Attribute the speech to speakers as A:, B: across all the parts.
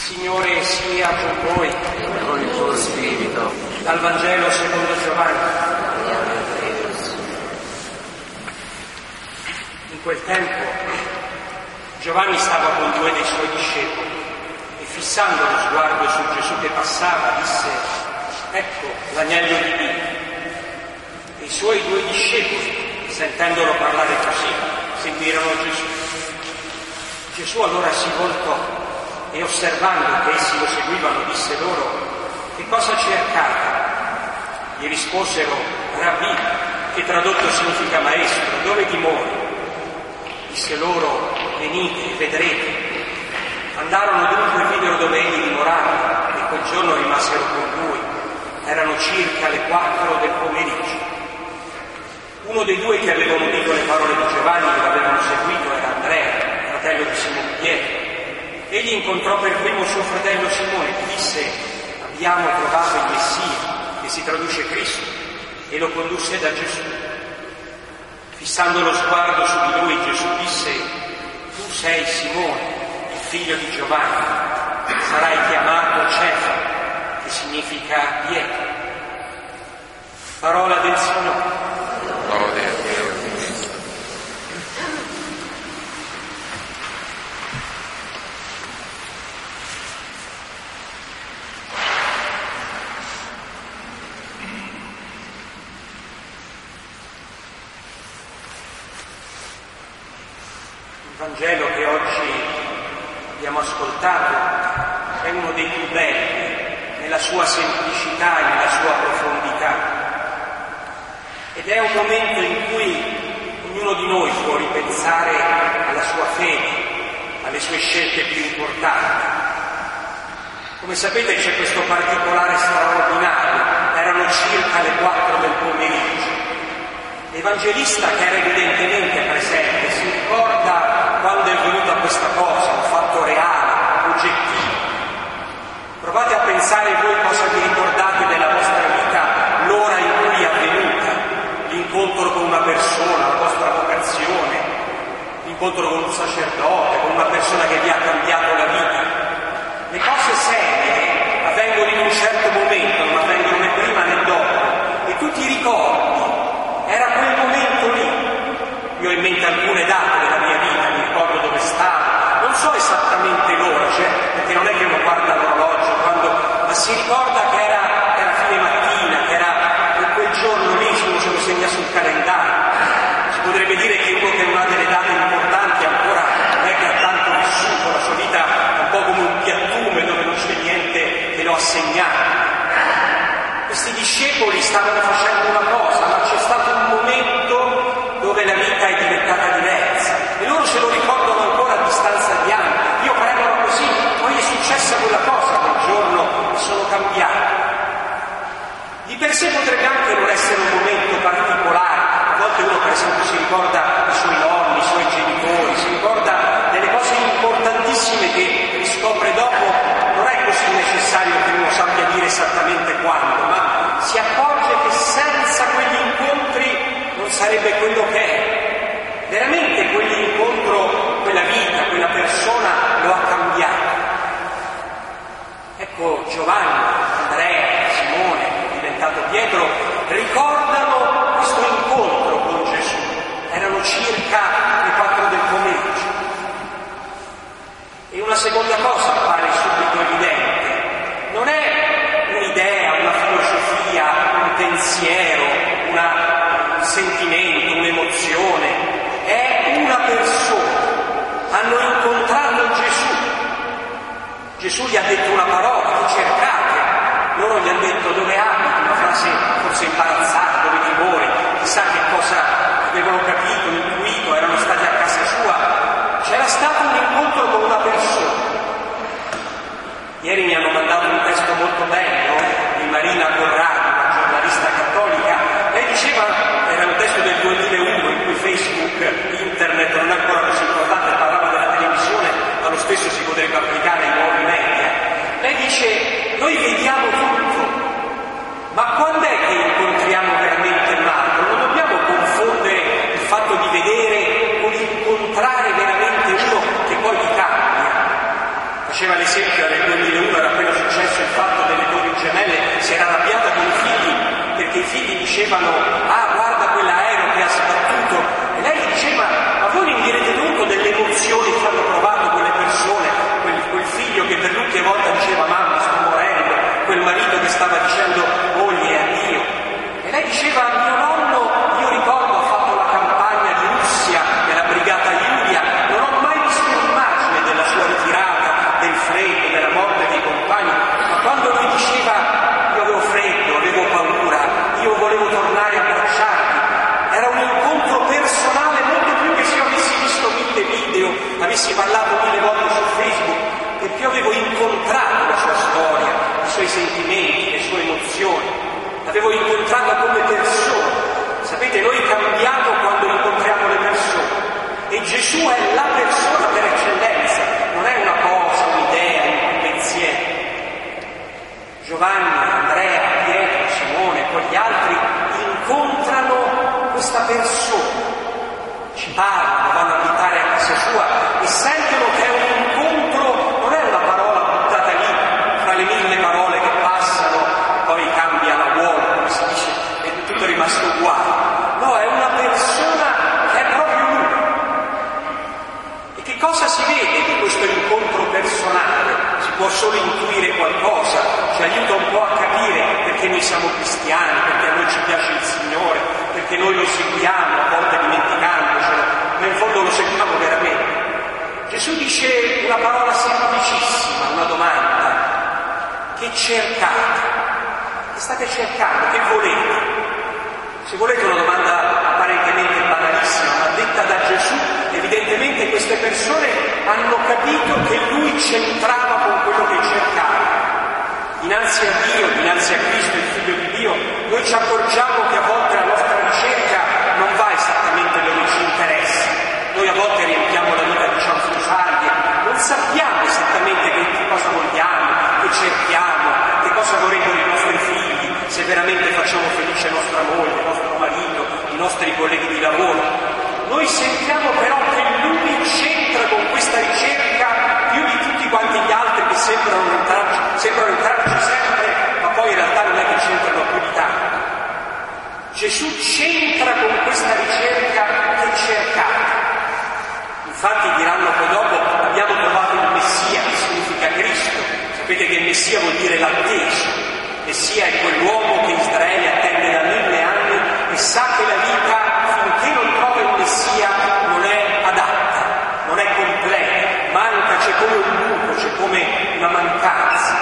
A: Signore sia con voi
B: e con il tuo spirito.
A: Dal Vangelo secondo Giovanni. In quel tempo Giovanni stava con due dei suoi discepoli e fissando lo sguardo su Gesù che passava disse: ecco l'agnello di Dio. E i suoi due discepoli, sentendolo parlare così, seguirono Gesù. Gesù allora si voltò e osservando che essi lo seguivano disse loro: che cosa cercate? Gli risposero: Rabbì, che tradotto significa maestro, dove dimori? Disse loro: venite e vedrete. Andarono dunque e videro dove egli dimorava e quel giorno rimasero con lui. Erano circa le 4 del pomeriggio. Uno dei due che avevano udito le parole di Giovanni e lo avevano seguito era Andrea, fratello di Simone Pietro. Egli incontrò per primo suo fratello Simone che disse: abbiamo trovato il Messia, che si traduce Cristo, e lo condusse da Gesù. Fissando lo sguardo su di lui, Gesù disse: tu sei Simone, il figlio di Giovanni, sarai chiamato Cefa, che significa Pietro. Parola del Signore.
B: Lode a Dio Cristo.
A: Il Vangelo che oggi abbiamo ascoltato è uno dei più belli nella sua semplicità e nella sua profondità. Ed è un momento in cui ognuno di noi può ripensare alla sua fede, alle sue scelte più importanti. Come sapete c'è questo particolare straordinario, erano circa le 4 del pomeriggio. L'Evangelista, che era evidentemente presente, si ricorda quando è venuta questa cosa, un fatto reale, oggettivo. Provate a pensare voi cosa vi ricordate della vostra vita, l'ora in cui è avvenuta, l'incontro con una persona, la vostra vocazione, l'incontro con un sacerdote, con una persona che vi ha cambiato la vita. Le cose serie avvengono in un certo momento, non avvengono né prima né dopo, e tu ti ricordi, era quel momento lì. Io ho in mente alcune date della mia vita, mi ricordo dove stavo, non so esattamente l'ora, perché non è che uno guarda l'orologio, ma si ricorda che era fine mattina, che era quel giorno lì, uno se lo segna sul calendario. Si potrebbe dire che uno che non ha delle date importanti ancora non è che ha tanto vissuto, la sua vita è un po' come un piattume dove non c'è niente che lo assegna. Questi discepoli stavano facendo una cosa, ma c'è stato un momento dove la vita è diventata diversa e loro se lo ricordano ancora a distanza di anni. Io credo così, poi è successa quella cosa quel giorno e sono cambiati. Di per sé potrebbe anche non essere un momento particolare. A volte uno per esempio si ricorda i suoi nonni, i suoi genitori, si ricorda delle cose importantissime che riscopre dopo. Non è così necessario che uno sappia dire esattamente quando, ma si accorge che senza quegli incontri non sarebbe quello che è. Veramente quell'incontro, quella vita, quella persona lo ha cambiato. Ecco, Giovanni, Andrea, Simone, diventato Pietro, ricordano questo incontro con Gesù. Erano circa le 4 del pomeriggio. E una seconda cosa appare subito evidente. Non è un'idea, una filosofia, un pensiero, un sentimento, un'emozione. È una persona. Hanno incontrato Gesù. Gesù gli ha detto una parola, lo cercate. Loro gli hanno detto dove abiti, una frase forse imbarazzata, dove dimori, chissà che cosa avevano capito, intuito, erano stati a casa sua. C'era stato un incontro con una persona. Ieri mi hanno mandato un testo molto bello di Marina Corrado, una giornalista cattolica. Lei diceva, era un testo del 2001 in cui Facebook, internet non è ancora così importante, parlava della televisione, ma lo stesso si potrebbe applicare ai nuovi media. Lei dice, noi vediamo tutto, ma quando è che incontriamo veramente un altro? Non dobbiamo confondere il fatto di vedere con incontrare veramente uno che poi ti cambia. Faceva l'esempio nel 2001, era appena successo il fatto delle torri gemelle, si era arrabbiata con i figli perché i figli dicevano: ah, guarda quell'aereo che ha sbattuto, e lei gli diceva: ma voi non vi rendete conto delle emozioni che hanno provato quelle persone, quel figlio che per l'ultima volta diceva: mamma, sto morendo, quel marito che stava dicendo moglie addio. E lei diceva: mio nonno, io ricordo, ha fatto la campagna di Russia della brigata Julia, non ho mai visto un'immagine della sua ritirata, del freddo, della morte dei compagni, ma quando lui diceva: io avevo freddo, avevo paura, io volevo tornare a abbracciarti, era un incontro personale molto più che se io avessi visto 1000 video, avessi parlato 1000 volte su Facebook, perché io avevo incontrato la sua storia, i suoi sentimenti, le sue emozioni, l'avevo incontrato come persona. Sapete, noi cambiamo quando incontriamo le persone, e Gesù è la persona per eccellenza, non è una cosa, un'idea, un pensiero. Giovanni, Andrea, Pietro, Simone e poi gli altri incontrano questa persona, ci parlano, vanno a abitare a casa sua e sentono che è un incontro, non è una parola buttata lì fra le 1000 parole che passano e poi cambia la vuole, come si dice, è tutto rimasto uguale. No, è una persona che è proprio lui. E che cosa si vede di questo incontro personale? Si può solo intuire qualcosa, ci aiuta un po' a capire perché noi siamo cristiani, perché a noi ci piace il Signore, perché noi lo seguiamo, a volte dimenticandocelo, ma in fondo lo seguiamo veramente. Gesù dice una parola semplicissima, una domanda: che cercate? Che state cercando? Che volete? Se volete una domanda apparentemente banalissima, ma detta da Gesù, evidentemente queste persone hanno capito che lui c'entrava con quello che cercava. Dinanzi a Dio, dinanzi a Cristo, il Figlio di Dio, noi ci accorgiamo che a volte la nostra ricerca non va esattamente dove ci interessa. Noi a volte riempiamo la vita di cianfrusaglie, non sappiamo esattamente che cosa vogliamo, che cerchiamo, che cosa vorrebbero i nostri figli, se veramente facciamo felice nostra moglie, il nostro marito, i nostri colleghi di lavoro. Noi sentiamo però che lui c'entra con questa ricerca più di tutti quanti gli altri che sembrano entrarci sempre, ma poi in realtà non è che c'entrano più di tanto. Gesù c'entra con questa ricerca che cercate. Infatti diranno poi dopo: abbiamo trovato il Messia, che significa Cristo. Sapete che il Messia vuol dire l'atteso. Messia è quell'uomo che Israele attende da 1000 anni e sa che la vita, finché non trova il Messia, non è adatta, non è completa, manca, c'è come un buco, c'è come una mancanza.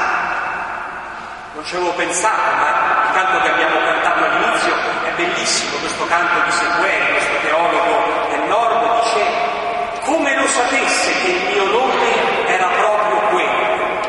A: Non ci avevo pensato, ma il canto che abbiamo cantato all'inizio è bellissimo, questo canto di Segueri, questo teologo del nord, dice: come lo sapesse che il mio nome era proprio quello.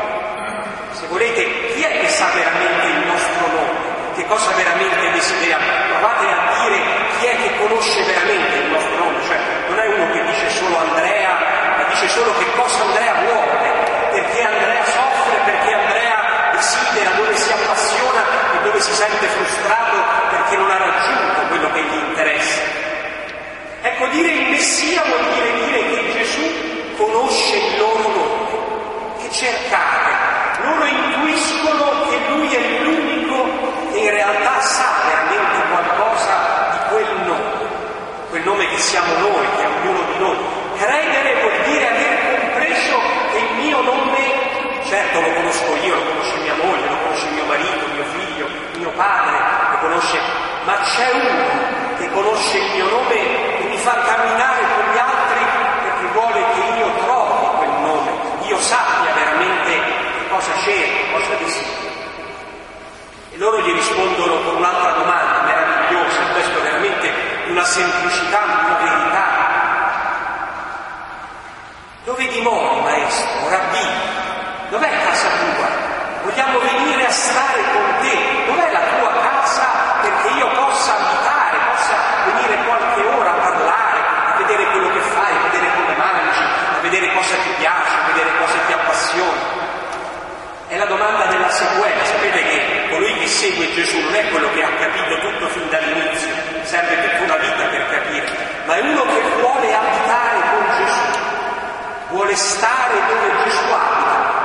A: Se volete, chi è che sa veramente il nostro nome? Che cosa veramente desideriamo? Provate a dire chi è che conosce veramente il nostro nome, cioè non è uno che dice solo Andrea, ma dice solo che cosa Andrea vuole, perché Andrea soffre, perché Andrea desidera, dove si appassiona e dove si sente frustrato perché non ha raggiunto quello che gli interessa. Ecco, dire il Messia vuol dire che Gesù conosce il loro nome, che cercate. Loro intuiscono che lui è l'unico che in realtà sa veramente qualcosa di quel nome che siamo noi, che è ognuno di noi. Credere vuol dire aver compreso che il mio nome, certo lo conosco io, lo conosce mia moglie, lo conosce mio marito, mio figlio, mio padre, lo conosce, ma c'è uno che conosce il mio nome e mi fa camminare con gli altri perché vuole che io trovi quel nome, io sappia veramente cosa cerco, cosa desidero. E loro gli rispondono con un'altra domanda meravigliosa, questo è veramente una semplicità, una verità. Dove dimori, maestro, rabbì? Dov'è casa tua? Vogliamo venire a stare con te. Dov'è la tua casa perché io possa abitare, possa venire qualche ora a parlare, a vedere quello che fai, a vedere come mangi, a vedere cosa ti piace, a vedere cosa ti appassiona? È la domanda della sequela. Sapete che colui che segue Gesù non è quello che ha capito tutto fin dall'inizio, serve tutta una vita per capire, ma è uno che vuole abitare con Gesù, vuole stare dove Gesù abita,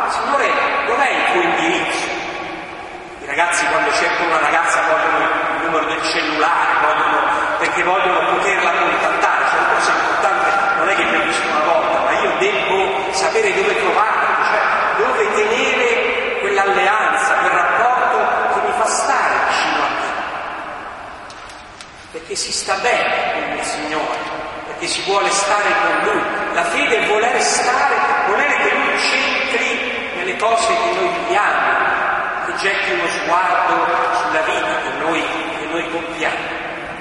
A: sapere dove trovarlo, cioè dove tenere quell'alleanza, quel rapporto che mi fa stare vicino a me. Perché si sta bene con il Signore, perché si vuole stare con Lui. La fede è volere stare, volere che Lui c'entri nelle cose che noi viviamo, che getti uno sguardo sulla vita che noi compiamo.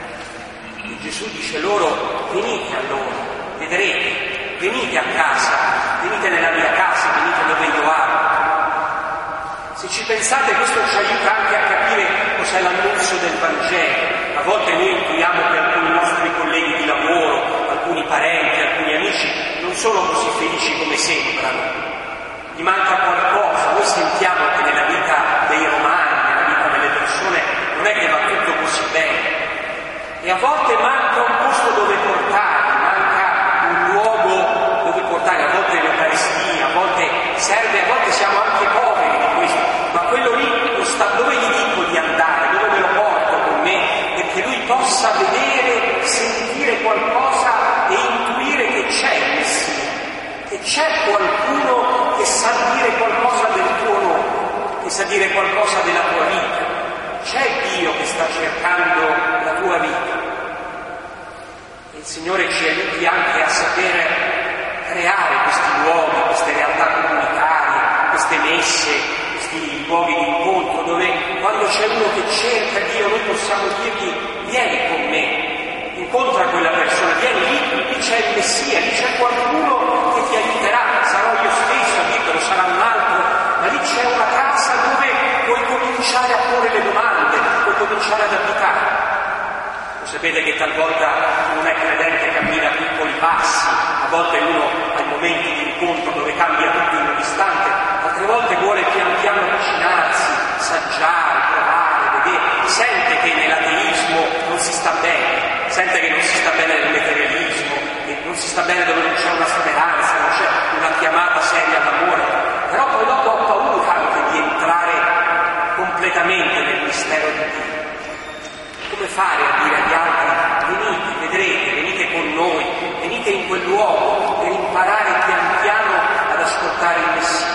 A: E Gesù dice loro: venite allora, vedrete, venite a casa, venite nella mia casa, venite dove io amo. Se ci pensate, questo ci aiuta anche a capire cos'è l'annuncio del Vangelo. A volte noi intuiamo che alcuni nostri colleghi di lavoro, alcuni parenti, alcuni amici non sono così felici come sembrano, gli manca qualcosa. Noi sentiamo che nella vita dei romani, nella vita delle persone, non è che va tutto così bene, e a volte manca un posto dove portarli, manca un luogo dove portarli, a volte l'Eucaristia, a volte serve, a volte siamo anche poveri di questo, ma quello lì dove gli dico di andare, dove me lo porto con me, perché lui possa vedere, sentire qualcosa e intuire che c'è il Messia, che c'è qualcuno che sa dire qualcosa del tuo nome, che sa dire qualcosa della tua vita. C'è Dio che sta cercando la tua vita. E il Signore ci aiuti anche a sapere creare questi luoghi, queste realtà comunitarie, queste messe, questi luoghi di incontro, dove quando c'è uno che cerca Dio noi possiamo dirgli: vieni con me, incontra quella persona, vieni lì c'è il Messia, lì c'è qualcuno che ti aiuterà, sarò io stesso a dirtelo, sarà un altro, ma lì c'è una casa dove puoi cominciare a porre le domande, puoi cominciare ad abitare. Lo sapete che talvolta chi non è credente cammina a piccoli passi, a volte uno ha i momenti di incontro dove cambia tutto in un istante, altre volte vuole pian piano avvicinarsi, assaggiare, provare, vedere, sente che nell'ateismo non si sta bene, sente che non si sta bene nel materialismo, che non si sta bene dove non c'è una speranza, non c'è una chiamata seria all'amore, però poi dopo ha paura anche di entrare completamente nel mistero di Dio. Come fare a dire agli altri: venite, vedrete, venite con noi, venite in quel luogo per imparare pian piano ad ascoltare il Messia.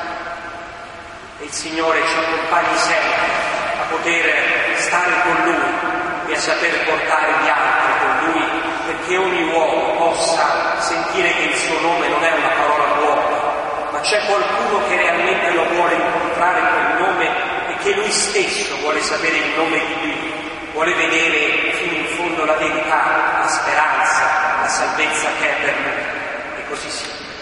A: E il Signore ci accompagni sempre a poter stare con Lui e a saper portare gli altri con Lui, perché ogni uomo possa sentire che il suo nome non è una parola buona, ma c'è qualcuno che realmente lo vuole incontrare quel nome e che Lui stesso vuole sapere il nome di Dio, vuole vedere fino in fondo la verità, la speranza, la salvezza che è per Lui. E così sia.